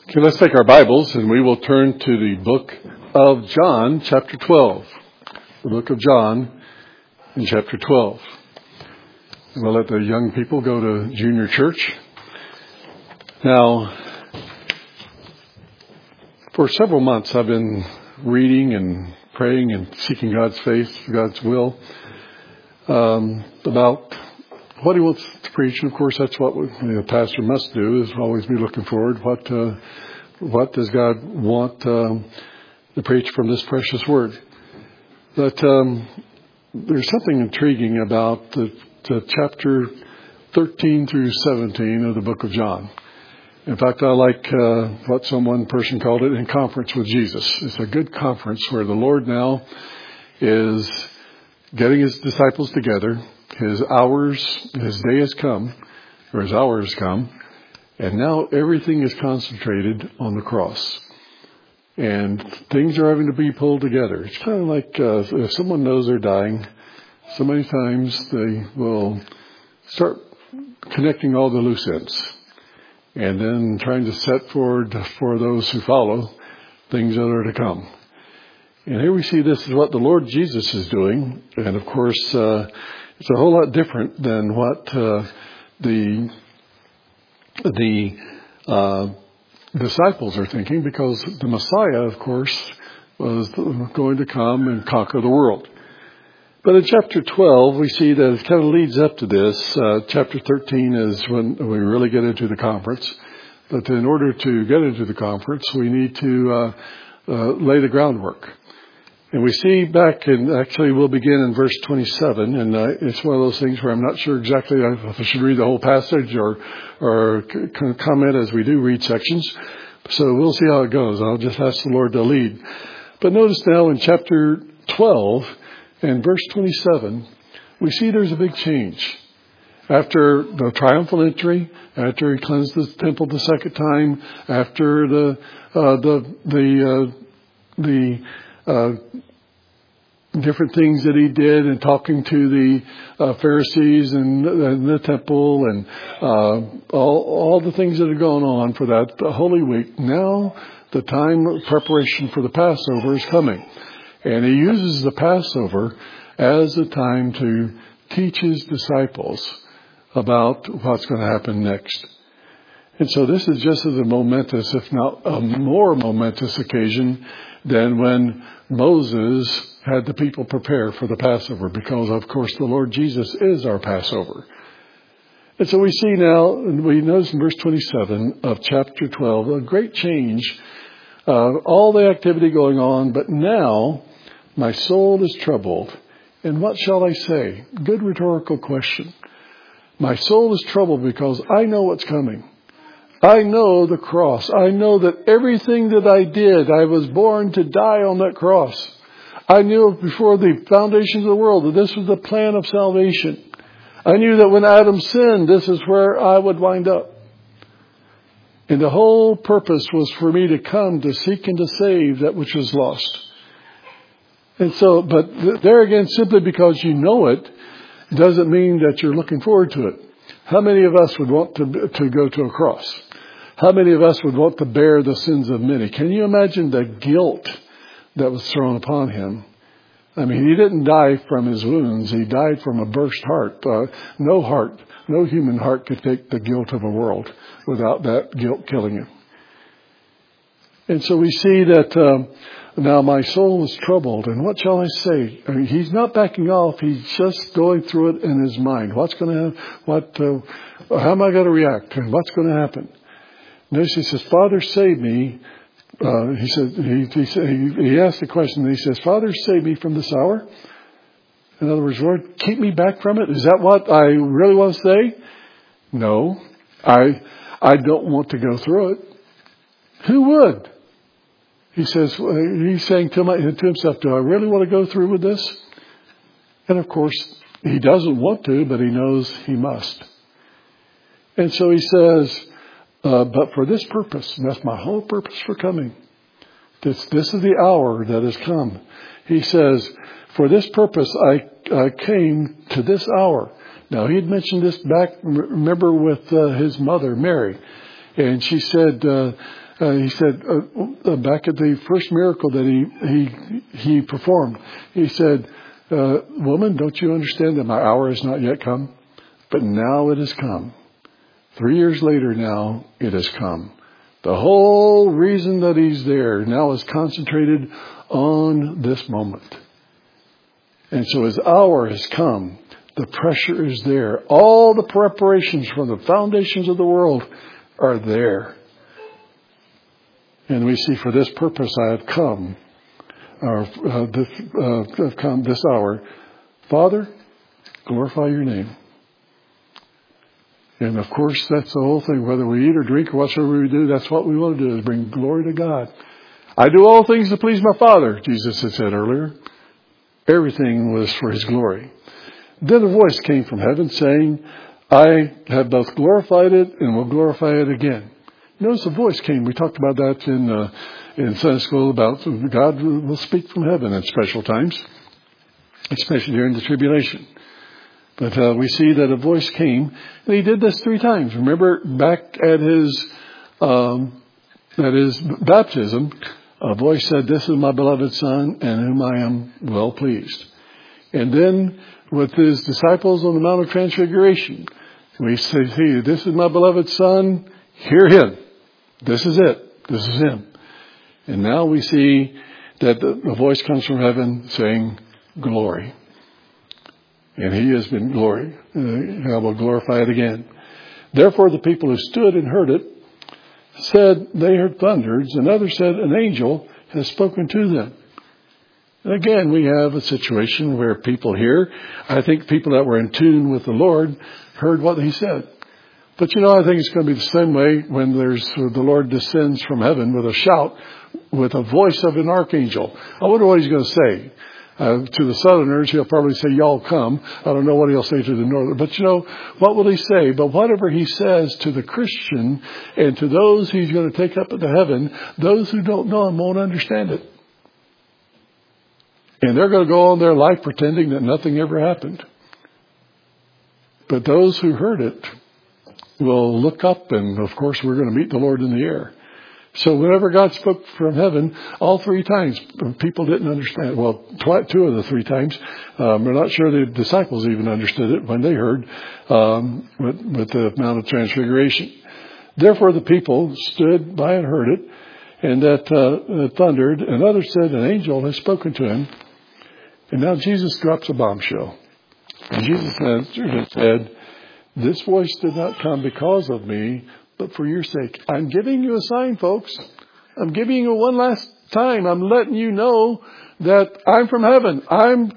Okay, let's take our Bibles and we will turn to the book of John, chapter 12. The book of John in chapter 12. We'll let the young people go to junior church. Now, for several months I've been reading and praying and seeking God's face, God's will, about what He wants to preach. And of course, that's what the pastor must do, is always be looking forward. What does God want to preach from this precious word? But there's something intriguing about the chapter 13 through 17 of the book of John. In fact, I like what one person called it, in conference with Jesus. It's a good conference where the Lord now is getting His disciples together. His day has come, or His hour has come, and now everything is concentrated on the cross. And things are having to be pulled together. It's kind of like if someone knows they're dying, so many times they will start connecting all the loose ends and then trying to set forward for those who follow things that are to come. And here we see this is what the Lord Jesus is doing. And of course, it's a whole lot different than what the disciples are thinking, because the Messiah, of course, was going to come and conquer the world. But in chapter 12, we see that it kind of leads up to this. Chapter 13 is when we really get into the conference. But in order to get into the conference, we need to lay the groundwork. And we see back in, actually we'll begin in verse 27, and it's one of those things where I'm not sure exactly if I should read the whole passage or comment as we do read sections. So we'll see how it goes. I'll just ask the Lord to lead. But notice now in chapter 12 and verse 27, we see there's a big change. After the triumphal entry, after He cleansed the temple the second time, after the different things that He did, and talking to the Pharisees and the temple, and all the things that are going on for that Holy Week. Now the time of preparation for the Passover is coming, and He uses the Passover as a time to teach His disciples about what's going to happen next. And so this is just as a momentous, if not a more momentous occasion than when Moses had the people prepare for the Passover, because, of course, the Lord Jesus is our Passover. And so we see now, and we notice in verse 27 of chapter 12, a great change, all the activity going on, but now my soul is troubled. And what shall I say? Good rhetorical question. My soul is troubled because I know what's coming. I know the cross. I know that everything that I did, I was born to die on that cross. I knew before the foundations of the world that this was the plan of salvation. I knew that when Adam sinned, this is where I would wind up. And the whole purpose was for me to come to seek and to save that which was lost. And so, but there again, simply because you know it, doesn't mean that you're looking forward to it. How many of us would want to go to a cross? How many of us would want to bear the sins of many? Can you imagine the guilt that was thrown upon Him? I mean, He didn't die from His wounds. He died from a burst heart. No human heart could take the guilt of a world without that guilt killing Him. And so we see that now my soul is troubled. And what shall I say? I mean, He's not backing off. He's just going through it in His mind. What's going to happen? How am I going to react? And what's going to happen? Notice He says, Father, save me. He asked the question, and He says, Father, save me from this hour. In other words, Lord, keep me back from it. Is that what I really want to say? No, I don't want to go through it. Who would? He says, he's saying to himself, do I really want to go through with this? And of course, he doesn't want to, but he knows he must. And so he says, but for this purpose, and that's my whole purpose for coming. This is the hour that has come. He says, for this purpose, I came to this hour. Now, he had mentioned this back, remember, with his mother, Mary. And she said, He said, back at the first miracle that he performed, he said, woman, don't you understand that my hour has not yet come? But now it has come. 3 years later now, it has come. The whole reason that he's there now is concentrated on this moment. And so his hour has come. The pressure is there. All the preparations from the foundations of the world are there. And we see, for this purpose I have come, I've come this hour. Father, glorify your name. And of course, that's the whole thing. Whether we eat or drink or whatsoever we do, that's what we want to do, is bring glory to God. I do all things to please my Father, Jesus had said earlier. Everything was for his glory. Then a voice came from heaven saying, I have both glorified it and will glorify it again. Notice a voice came. We talked about that in Sunday school, about God will speak from heaven at special times, especially during the tribulation. But we see that a voice came, and he did this 3 times. Remember, back at his baptism, a voice said, this is my beloved Son, in whom I am well pleased. And then with his disciples on the Mount of Transfiguration, we say, this is my beloved Son, hear him. This is it. This is him. And now we see that the voice comes from heaven saying, glory. And he has been glory. I will glorify it again. Therefore the people who stood and heard it said they heard thunders, and others said an angel has spoken to them. And again, we have a situation where people hear. I think people that were in tune with the Lord heard what he said. But I think it's going to be the same way when the Lord descends from heaven with a shout, with a voice of an archangel. I wonder what he's going to say. To the Southerners, he'll probably say, y'all come. I don't know what he'll say to the Northern. But what will he say? But whatever he says to the Christian and to those he's going to take up into heaven, those who don't know him won't understand it. And they're going to go on their life pretending that nothing ever happened. But those who heard it will look up, and of course we're going to meet the Lord in the air. So whenever God spoke from heaven, all 3 times, people didn't understand. Well, 2 of the 3 times, we're not sure the disciples even understood it when they heard with the Mount of Transfiguration. Therefore the people stood by and heard it, and that thundered, and others said an angel has spoken to him. And now Jesus drops a bombshell. And Jesus answered and said, this voice did not come because of me, but for your sake. I'm giving you a sign, folks. I'm giving you one last time. I'm letting you know that I'm from heaven. I'm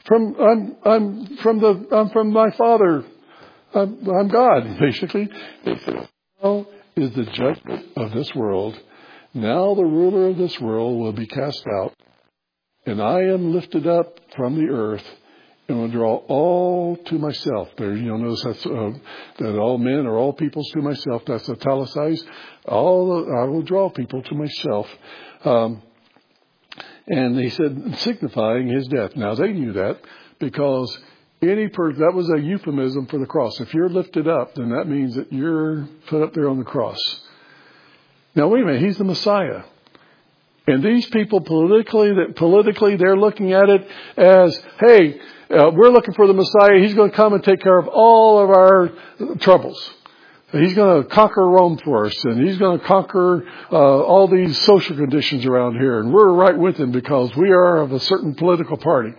from my Father. I'm God, basically. Now is the judgment of this world. Now the ruler of this world will be cast out, and I am lifted up from the earth, and will draw all to myself. There, notice that's that all men or all peoples to myself. That's italicized. I will draw people to myself. And he said, signifying his death. Now they knew that because that was a euphemism for the cross. If you're lifted up, then that means that you're put up there on the cross. Now wait a minute, he's the Messiah. And these people politically, they're looking at it as, hey, we're looking for the Messiah. He's going to come and take care of all of our troubles. He's going to conquer Rome for us, and he's going to conquer all these social conditions around here. And we're right with him because we are of a certain political party.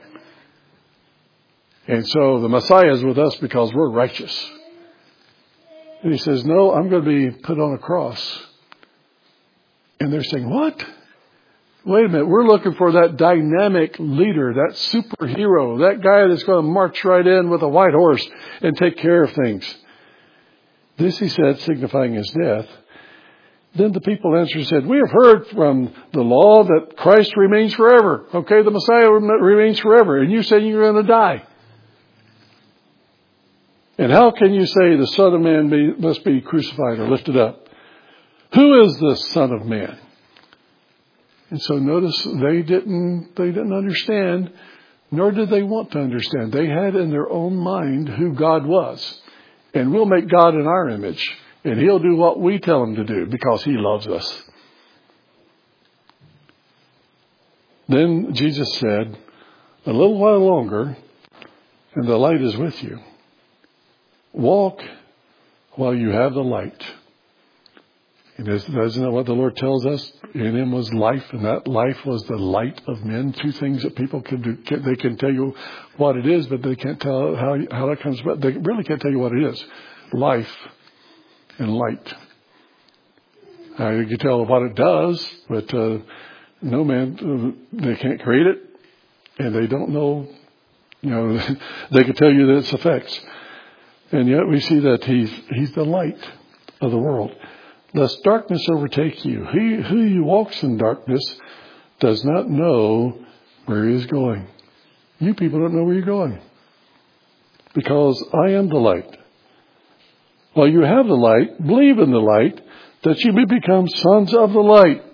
And so the Messiah is with us because we're righteous. And he says, no, I'm going to be put on a cross. And they're saying, what? Wait a minute, we're looking for that dynamic leader, that superhero, that guy that's going to march right in with a white horse and take care of things. This he said, signifying his death. Then the people answered and said, we have heard from the law that Christ remains forever. Okay, the Messiah remains forever. And you say you're going to die. And how can you say the Son of Man must be crucified or lifted up? Who is the Son of Man? And so notice they didn't understand, nor did they want to understand. They had in their own mind who God was. And we'll make God in our image. And he'll do what we tell him to do because he loves us. Then Jesus said, a little while longer, and the light is with you. Walk while you have the light. And isn't that what the Lord tells us? In him was life, and that life was the light of men. Two things that people can do. They can tell you what it is, but they can't tell how that comes about. They really can't tell you what it is. Life and light. You can tell what it does, but no man, they can't create it, and they don't know. They can tell you its effects. And yet we see that he's the light of the world. Lest darkness overtake you. He who walks in darkness does not know where he is going. You people don't know where you're going. Because I am the light. While you have the light, believe in the light, that you may become sons of the light.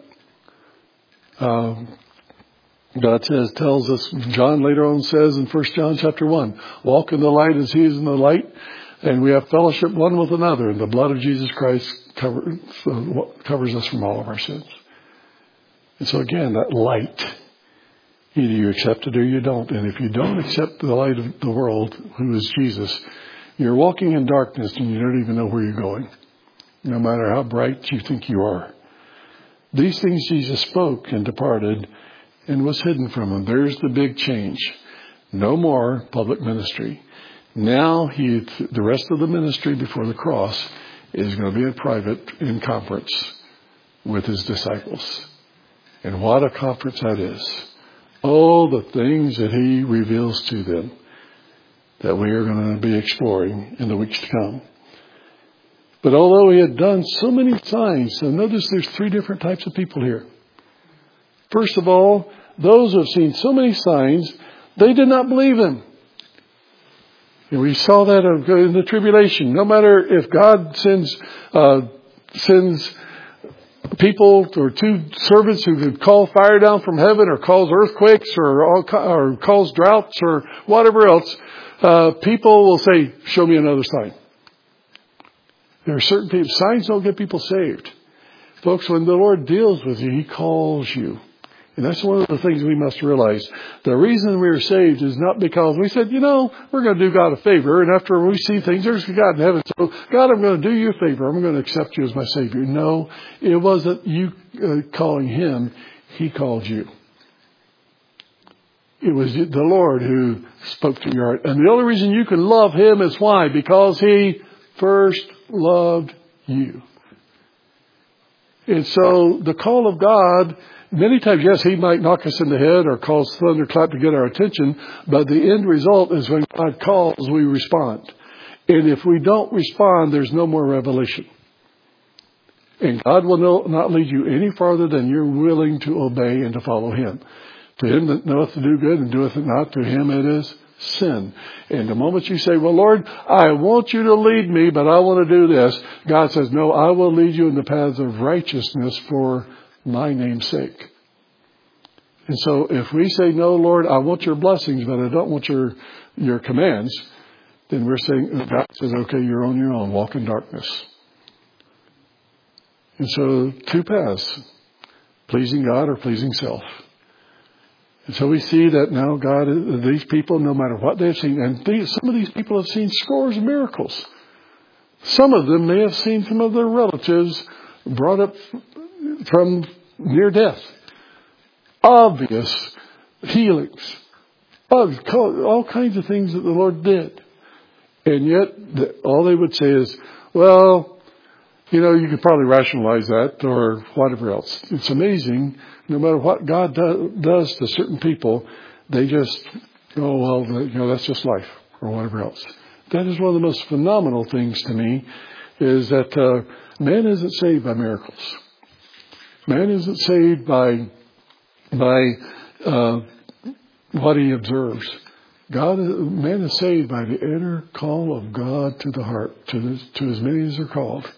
God tells us, John later on says in 1 John chapter 1, walk in the light as he is in the light, and we have fellowship one with another, and the blood of Jesus Christ covers us from all of our sins. And so again, that light, either you accept it or you don't. And if you don't accept the light of the world, who is Jesus, you're walking in darkness and you don't even know where you're going, no matter how bright you think you are. These things Jesus spoke and departed and was hidden from him. There's the big change. No more public ministry. Now the rest of the ministry before the cross is going to be in private, in conference with his disciples. And what a conference that is. Oh, the things that he reveals to them that we are going to be exploring in the weeks to come. But although he had done so many signs, so notice there's three different types of people here. First of all, those who have seen so many signs, they did not believe him. And we saw that in the tribulation. No matter if God sends people or two servants who could call fire down from heaven or cause earthquakes or cause droughts or whatever else, people will say, show me another sign. There are certain people, signs don't get people saved. Folks, when the Lord deals with you, he calls you. And that's one of the things we must realize. The reason we are saved is not because we said, we're going to do God a favor. And after we see things, there's God in heaven. So, God, I'm going to do you a favor. I'm going to accept you as my Savior. No, it wasn't you calling him. He called you. It was the Lord who spoke to your heart. And the only reason you can love him is why? Because he first loved you. And so the call of God, many times, yes, he might knock us in the head or cause thunderclap to get our attention, but the end result is when God calls, we respond. And if we don't respond, there's no more revelation. And God will not lead you any farther than you're willing to obey and to follow him. To him that knoweth to do good and doeth it not, to him it is sin. And the moment you say, well, Lord, I want you to lead me, but I want to do this, God says, no, I will lead you in the paths of righteousness for my name's sake. And so if we say, no, Lord, I want your blessings, but I don't want your commands, then we're saying, God says, okay, you're on your own, walk in darkness. And so two paths, pleasing God or pleasing self. And so we see that now God, these people, no matter what they've seen, and some of these people have seen scores of miracles. Some of them may have seen some of their relatives brought up from near death. Obvious healings. All kinds of things that the Lord did. And yet, all they would say is, well, you could probably rationalize that or whatever else. It's amazing. No matter what God does to certain people, they just, that's just life or whatever else. That is one of the most phenomenal things to me is that man isn't saved by miracles. Man isn't saved by what he observes. Man is saved by the inner call of God to the heart, to as many as are called.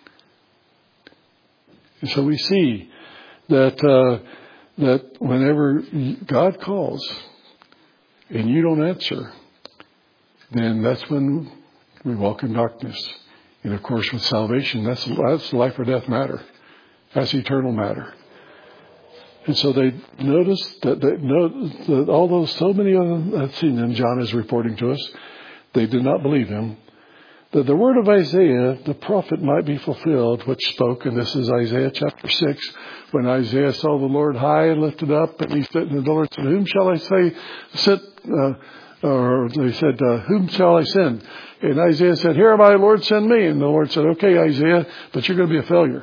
And so we see that whenever God calls and you don't answer, then that's when we walk in darkness. And of course, with salvation, that's life or death matter. That's eternal matter. And so they noticed that although so many of them had seen him, John is reporting to us, they did not believe him. That the word of Isaiah, the prophet, might be fulfilled, which spoke, and this is Isaiah chapter 6, when Isaiah saw the Lord high and lifted up, and he said, and the Lord said, whom shall I say, or they said, whom shall I send? And Isaiah said, here am I, Lord, send me. And the Lord said, okay, Isaiah, but you're going to be a failure.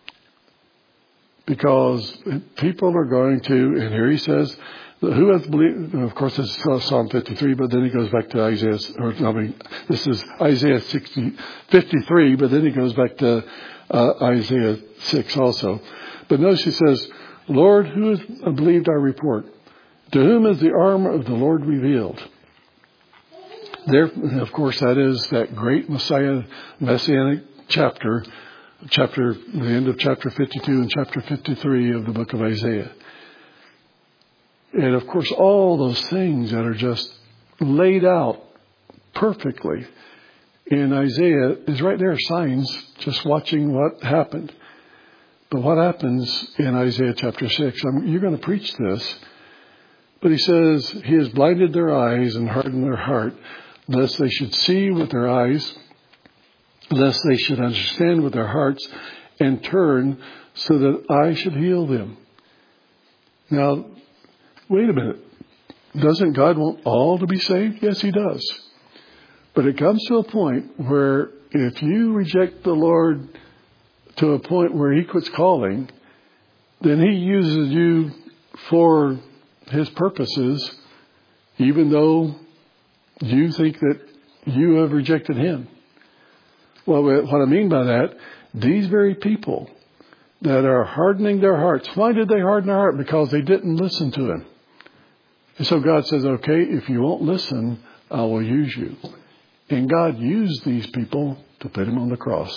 Because people are going to, and here he says, who has believed, of course this is Psalm 53, but then he goes back to Isaiah, this is Isaiah 53, but then he goes back to Isaiah 6 also. But notice he says, Lord, who has believed our report? To whom is the arm of the Lord revealed? There, of course, that is that great messianic chapter, the end of chapter 52 and chapter 53 of the book of Isaiah. And of course, all those things that are just laid out perfectly in Isaiah is right there, signs, just watching what happened. But what happens in Isaiah chapter 6? You're going to preach this. But he says, he has blinded their eyes and hardened their heart, lest they should see with their eyes, lest they should understand with their hearts, and turn so that I should heal them. Now, wait a minute. Doesn't God want all to be saved? Yes, he does. But it comes to a point where if you reject the Lord to a point where he quits calling, then he uses you for his purposes, even though you think that you have rejected him. Well, what I mean by that, these very people that are hardening their hearts, why did they harden their heart? Because they didn't listen to him. And so God says, okay, if you won't listen, I will use you. And God used these people to put him on the cross.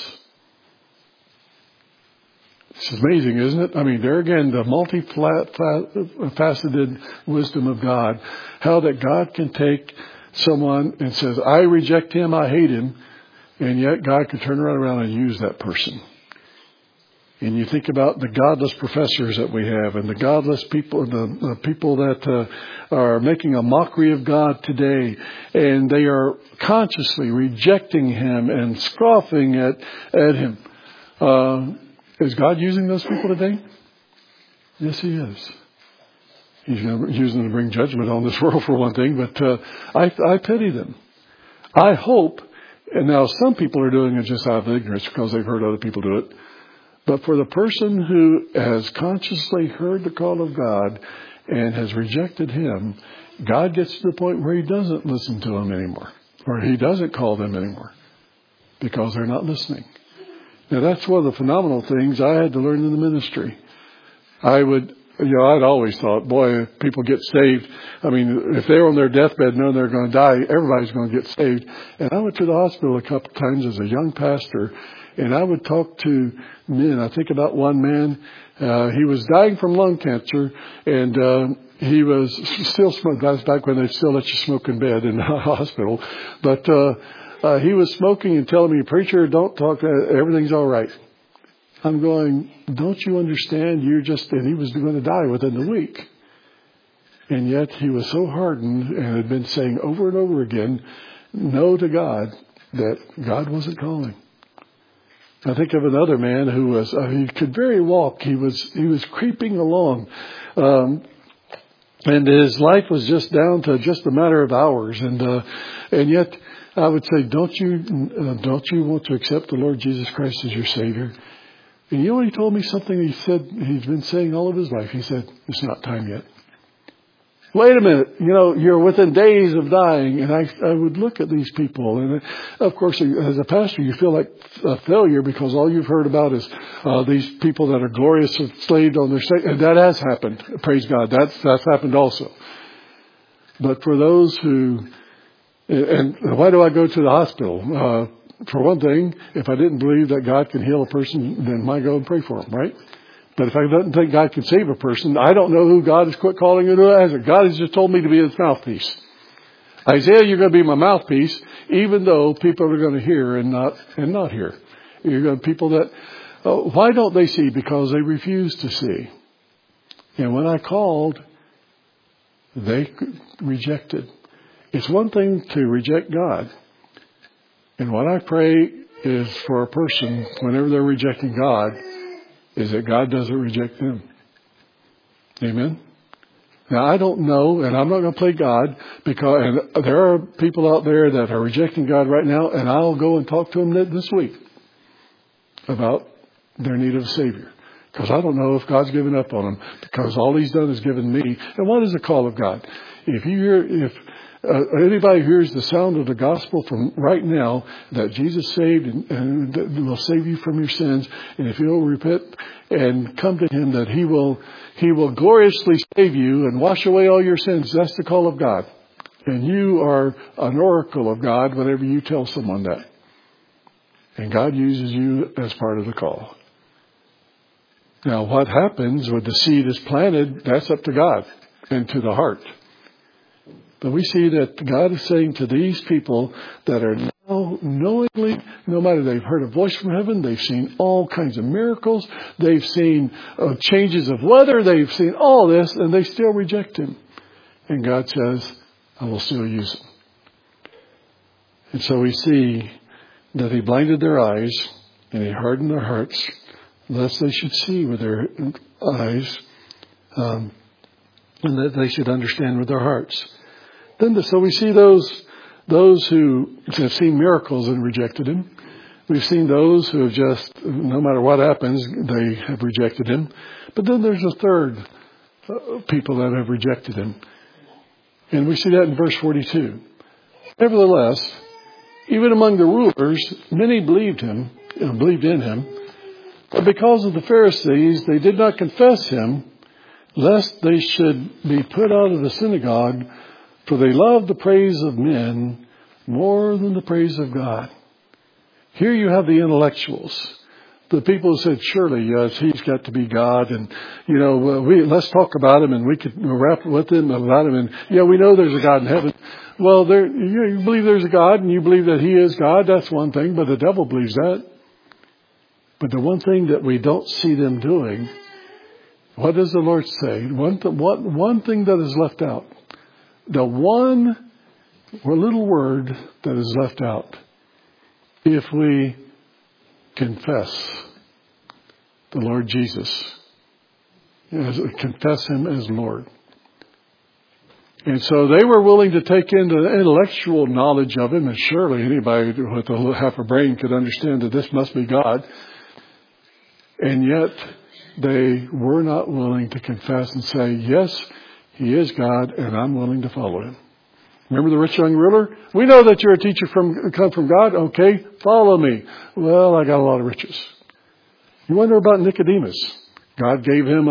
It's amazing, isn't it? I mean, there again, the multifaceted wisdom of God. How that God can take someone and says, I reject him, I hate him. And yet God can turn around and use that person. And you think about the godless professors that we have and the godless people, the people that are making a mockery of God today. And they are consciously rejecting him and scoffing at him. Is God using those people today? Yes, he is. He's using them to bring judgment on this world for one thing, but I pity them. I hope, and now some people are doing it just out of ignorance because they've heard other people do it. But for the person who has consciously heard the call of God and has rejected him, God gets to the point where he doesn't listen to them anymore, or he doesn't call them anymore because they're not listening. Now, that's one of the phenomenal things I had to learn in the ministry. I'd always thought, boy, if people get saved, I mean, if they're on their deathbed knowing they're going to die, everybody's going to get saved. And I went to the hospital a couple of times as a young pastor, and I would talk to men. I think about one man, he was dying from lung cancer, and he was still smoking. That's back when they still let you smoke in bed in the hospital. But he was smoking and telling me, preacher, don't talk, everything's all right. I'm going, don't you understand? And he was going to die within the week. And yet he was so hardened and had been saying over and over again, no to God, that God wasn't calling. I think of another man who was, he could barely walk. He was creeping along. And his life was just down to just a matter of hours. And yet I would say, don't you want to accept the Lord Jesus Christ as your Savior? And you know what he told me? Something he said he's been saying all of his life. He said, it's not time yet. Wait a minute. You're within days of dying. And I would look at these people. And of course, as a pastor, you feel like a failure because all you've heard about is these people that are glorious enslaved on their state. And that has happened. Praise God. That's happened also. But for those who, and why do I go to the hospital? For one thing, if I didn't believe that God can heal a person, then why go and pray for them, right? But if I don't think God can save a person, I don't know who God has quit calling into it. God has just told me to be his mouthpiece. Isaiah, you're going to be my mouthpiece, even though people are going to hear and not hear. You're going to people that, why don't they see? Because they refuse to see. And when I called, they rejected. It's one thing to reject God. And what I pray is for a person, whenever they're rejecting God, is that God doesn't reject them. Amen? Now, I don't know, and I'm not going to play God, and there are people out there that are rejecting God right now, and I'll go and talk to them this week about their need of a Savior. Because I don't know if God's given up on them, because all He's done is given me. And what is the call of God? If anybody hears the sound of the gospel from right now, that Jesus saved and will save you from your sins, and if you'll repent and come to Him, that He will gloriously save you and wash away all your sins. That's the call of God. And you are an oracle of God whenever you tell someone that. And God uses you as part of the call. Now, what happens when the seed is planted, that's up to God and to the heart. But we see that God is saying to these people that are now knowingly, no matter they've heard a voice from heaven, they've seen all kinds of miracles, they've seen changes of weather, they've seen all this, and they still reject Him. And God says, I will still use them. And so we see that He blinded their eyes and He hardened their hearts, lest they should see with their eyes, and that they should understand with their hearts. So we see those who have seen miracles and rejected Him. We've seen those who have just, no matter what happens, they have rejected Him. But then there's a third people that have rejected Him. And we see that in verse 42. Nevertheless, even among the rulers, many believed in Him. But because of the Pharisees, they did not confess Him, lest they should be put out of the synagogue, for they loved the praise of men more than the praise of God. Here you have the intellectuals, the people who said, surely, yes, He's got to be God, and, let's talk about Him, and we could rap with Him about Him, and, we know there's a God in heaven. Well, you believe there's a God, and you believe that He is God, that's one thing, but the devil believes that. But the one thing that we don't see them doing, what does the Lord say? One thing that is left out. The one little word that is left out. If we confess the Lord Jesus, confess Him as Lord. And so they were willing to take in the intellectual knowledge of Him, and surely anybody with half a brain could understand that this must be God. And yet, they were not willing to confess and say, yes, He is God, and I'm willing to follow Him. Remember the rich young ruler? We know that you're a teacher come from God. Okay, follow me. Well, I got a lot of riches. You wonder about Nicodemus. God gave him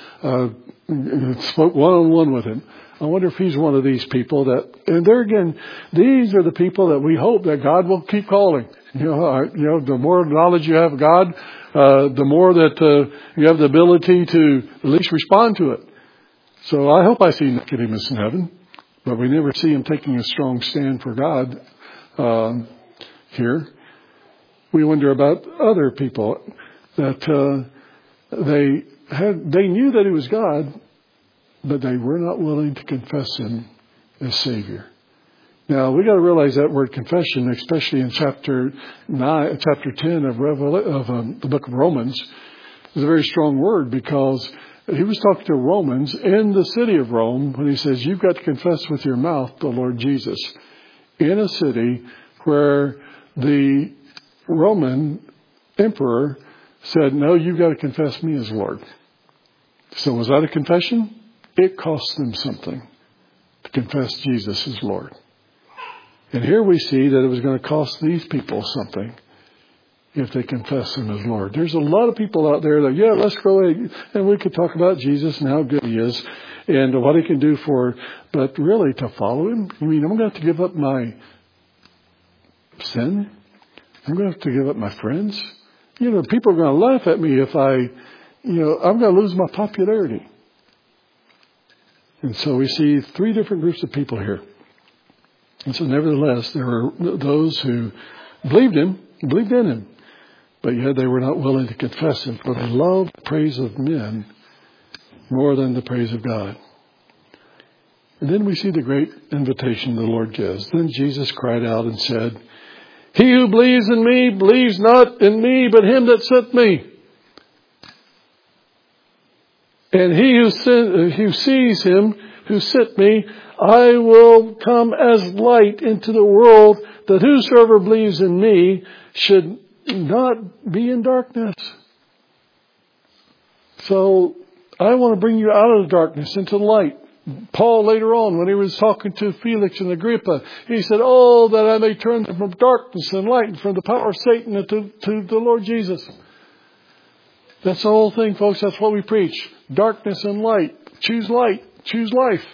spoke one-on-one with him. I wonder if he's one of these people and there again, these are the people that we hope that God will keep calling. The more knowledge you have of God, the more that you have the ability to at least respond to it. So I hope I see Nicodemus in heaven, but we never see him taking a strong stand for God here. We wonder about other people that they knew that He was God, but they were not willing to confess Him as Savior. Now, we got to realize that word confession, especially in chapter 10 of the book of Romans, is a very strong word, because he was talking to Romans in the city of Rome when he says, you've got to confess with your mouth the Lord Jesus, in a city where the Roman emperor said, no, you've got to confess me as Lord. So was that a confession? It cost them something to confess Jesus as Lord. And here we see that it was going to cost these people something if they confess Him as Lord. There's a lot of people out there that, let's go and we could talk about Jesus and how good He is and what He can do but really to follow Him, I'm going to have to give up my sin? I'm going to have to give up my friends? People are going to laugh at me if I'm going to lose my popularity. And so we see three different groups of people here. And so nevertheless, there were those who believed in Him, but yet they were not willing to confess Him, for they loved the praise of men more than the praise of God. And then we see the great invitation the Lord gives. Then Jesus cried out and said, "He who believes in me believes not in me, but him that sent me. And he who sees him who sent me, I will come as light into the world, that whosoever believes in me should not be in darkness." So I want to bring you out of the darkness into the light. Paul later on, when he was talking to Felix and Agrippa, he said, "Oh, that I may turn them from darkness and light, and from the power of Satan to the Lord Jesus." That's the whole thing, folks. That's what we preach. Darkness and light. Choose light. Choose life.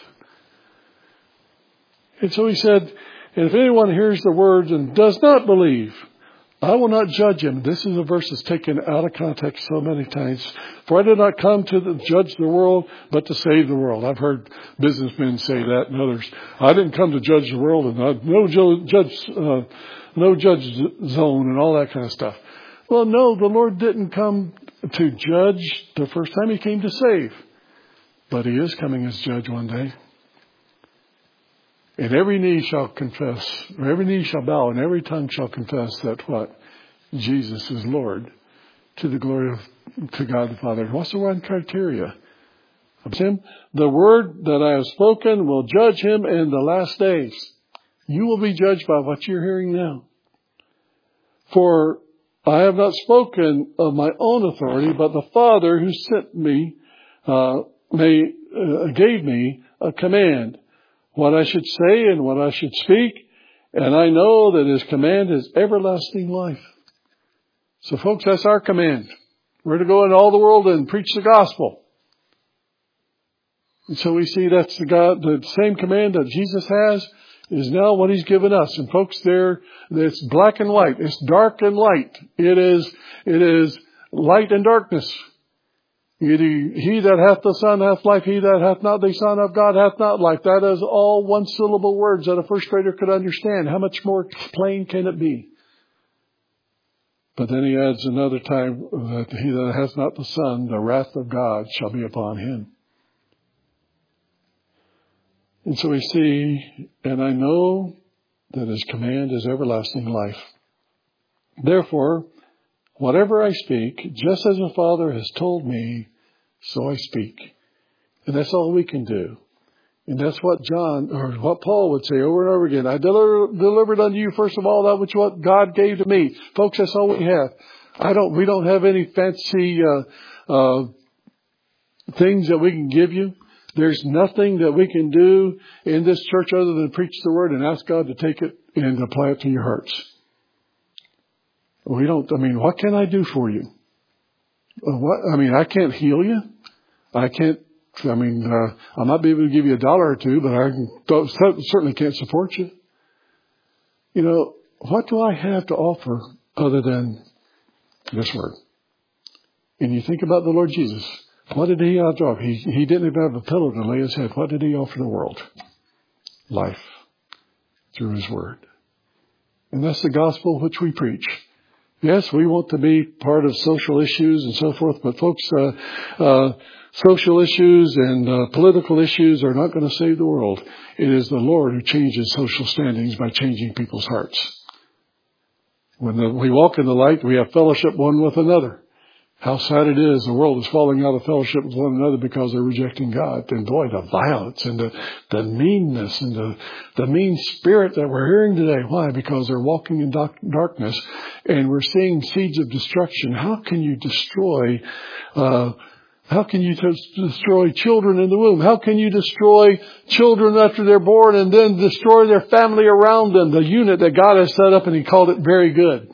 And so he said, "And if anyone hears the words and does not believe, I will not judge him." This is a verse that's taken out of context so many times. "For I did not come to judge the world, but to save the world." I've heard businessmen say that, and others. "I didn't come to judge the world, and no judge zone," and all that kind of stuff. Well, no, the Lord didn't come to judge the first time. He came to save. But He is coming as judge one day. And every knee shall confess, or every knee shall bow, and every tongue shall confess that what? Jesus is Lord, to the glory to God the Father. What's the one criteria? Him, the word that I have spoken will judge him in the last days. You will be judged by what you're hearing now. "For I have not spoken of my own authority, but the Father who sent me gave me a command, what I should say and what I should speak, and I know that His command is everlasting life." So folks, that's our command. We're to go into all the world and preach the gospel. And so we see that's the same command that Jesus has is now what He's given us. And folks, it's black and white. It's dark and light. It is light and darkness. He that hath the Son hath life. He that hath not the Son of God hath not life. That is all one syllable words that a first grader could understand. How much more plain can it be? But then he adds another time that he that hath not the Son, the wrath of God shall be upon him. And so we see, and I know that His command is everlasting life. Therefore, whatever I speak, just as the Father has told me, so I speak. And that's all we can do. And that's what what Paul would say over and over again. "I delivered unto you first of all that which what God gave to me." Folks, that's all we have. We don't have any fancy things that we can give you. There's nothing that we can do in this church other than preach the word and ask God to take it and apply it to your hearts. What can I do for you? I can't heal you. I might be able to give you $1 or $2, but I certainly can't support you. What do I have to offer other than this word? And you think about the Lord Jesus. What did He have to offer? He didn't even have a pillow to lay His head. What did He offer the world? Life. Through His word. And that's the gospel which we preach. Yes, we want to be part of social issues and so forth, but folks, social issues and political issues are not going to save the world. It is the Lord who changes social standings by changing people's hearts. When we walk in the light, we have fellowship one with another. How sad it is, the world is falling out of fellowship with one another because they're rejecting God. And boy, the violence and the meanness and the mean spirit that we're hearing today. Why? Because they're walking in darkness and we're seeing seeds of destruction. How can you destroy children in the womb? How can you destroy children after they're born and then destroy their family around them? The unit that God has set up, and He called it very good.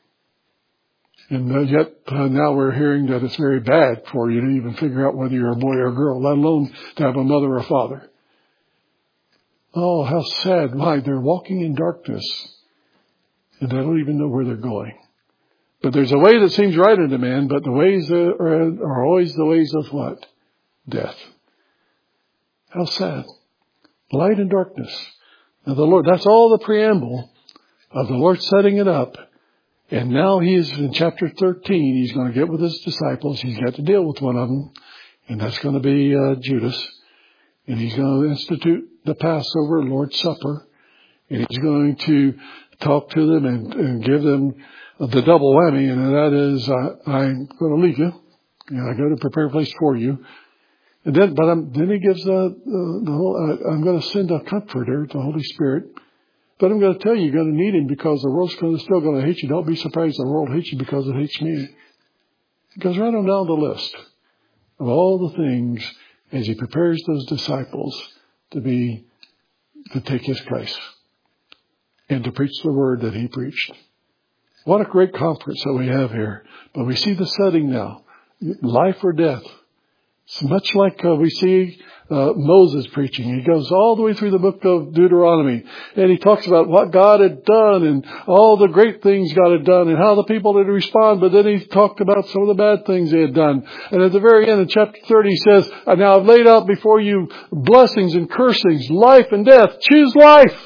And yet now we're hearing that it's very bad for you to even figure out whether you're a boy or a girl, let alone to have a mother or a father. Oh, how sad. Why? They're walking in darkness and they don't even know where they're going. But there's a way that seems right unto man, but the ways are always the ways of what? Death. How sad. Light and darkness. Now the Lord, that's all the preamble of the Lord setting it up. And now He is in chapter 13. He's going to get with His disciples. He's got to deal with one of them. And that's going to be Judas. And he's going to institute the Passover, Lord's Supper. And he's going to talk to them and give them the double whammy. And that is, I'm going to leave you. I go to prepare a place for you. And then he gives the whole, I'm going to send a comforter, the Holy Spirit. But I'm going to tell you, you're going to need him because the world's still going to hate you. Don't be surprised the world hates you because it hates me. It goes right on down the list of all the things as he prepares those disciples to take his place and to preach the word that he preached. What a great conference that we have here. But we see the setting now. Life or death. It's much like we see Moses preaching. He goes all the way through the book of Deuteronomy. And he talks about what God had done and all the great things God had done and how the people had responded. But then he talked about some of the bad things they had done. And at the very end of chapter 30, he says, now I've laid out before you blessings and cursings, life and death. Choose life.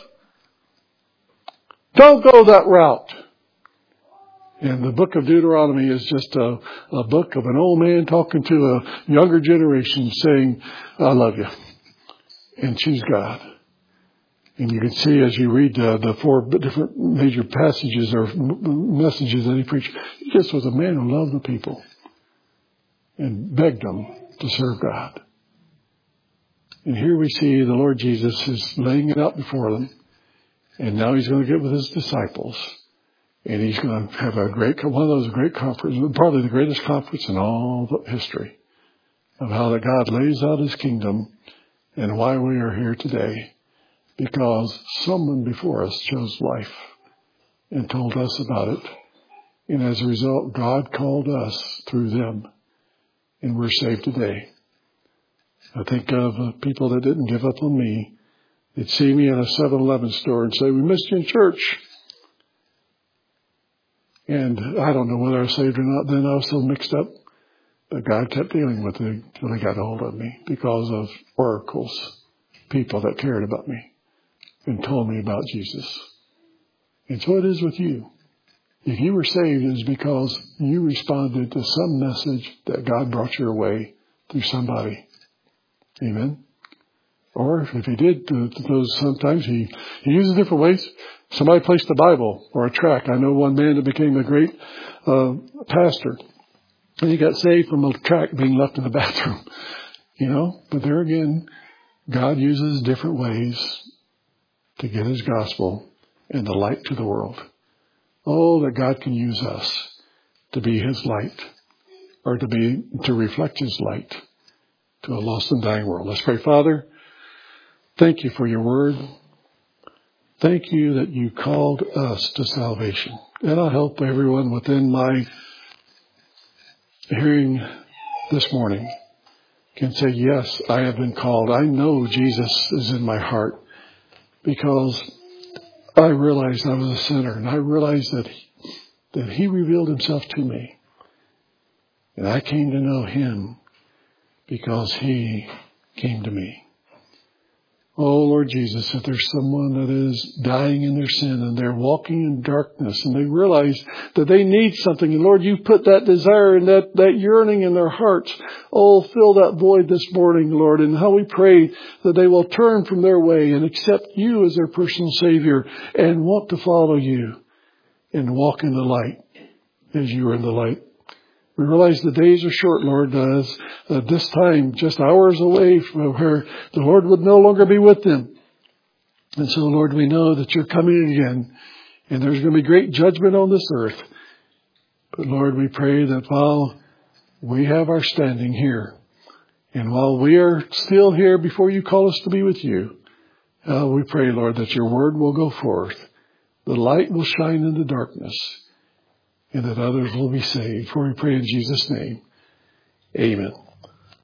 Don't go that route. And the book of Deuteronomy is just a book of an old man talking to a younger generation saying, I love you. And choose God. And you can see as you read the 4 different major passages or messages that he preached, he just was a man who loved the people and begged them to serve God. And here we see the Lord Jesus is laying it out before them. And now he's going to get with his disciples. And he's going to have one of those great conferences, probably the greatest conference in all the history of how that God lays out his kingdom and why we are here today. Because someone before us chose life and told us about it. And as a result, God called us through them. And we're saved today. I think of people that didn't give up on me. They'd see me in a 7-Eleven store and say, we missed you in church. And I don't know whether I was saved or not. Then I was so mixed up. But God kept dealing with it until he got a hold of me because of oracles, people that cared about me and told me about Jesus. And so it is with you. If you were saved, it is because you responded to some message that God brought your way through somebody. Amen. Or if he did, those sometimes he uses different ways. Somebody placed a Bible or a tract. I know one man that became a great pastor. And he got saved from a tract being left in the bathroom. But there again, God uses different ways to get his gospel and the light to the world. Oh, that God can use us to be his light or to reflect his light to a lost and dying world. Let's pray. Father, thank you for your word. Thank you that you called us to salvation. And I hope everyone within my hearing this morning can say, yes, I have been called. I know Jesus is in my heart because I realized I was a sinner and I realized that he revealed himself to me. And I came to know him because he came to me. Oh, Lord Jesus, if there's someone that is dying in their sin and they're walking in darkness and they realize that they need something. And Lord, you put that desire and that yearning in their hearts. Oh, fill that void this morning, Lord. And how we pray that they will turn from their way and accept you as their personal Savior and want to follow you and walk in the light as you are in the light. We realize the days are short, Lord, as this time just hours away from where the Lord would no longer be with them. And so, Lord, we know that you're coming again and there's going to be great judgment on this earth. But, Lord, we pray that while we have our standing here and while we are still here before you call us to be with you, we pray, Lord, that your word will go forth. The light will shine in the darkness. And that others will be saved. For we pray in Jesus' name. Amen.